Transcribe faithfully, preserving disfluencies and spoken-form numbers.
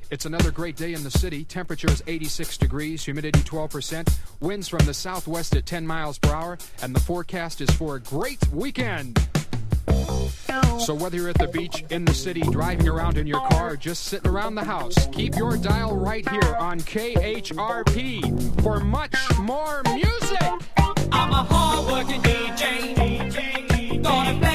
It's another great day in the city. Temperature is eighty-six degrees, humidity twelve percent, winds from the southwest at ten miles per hour, and the forecast is for a great weekend. So whether you're at the beach, in the city, driving around in your car, or just sitting around the house, keep your dial right here on K H R P for much more music. I'm a hard-working D J. Gonna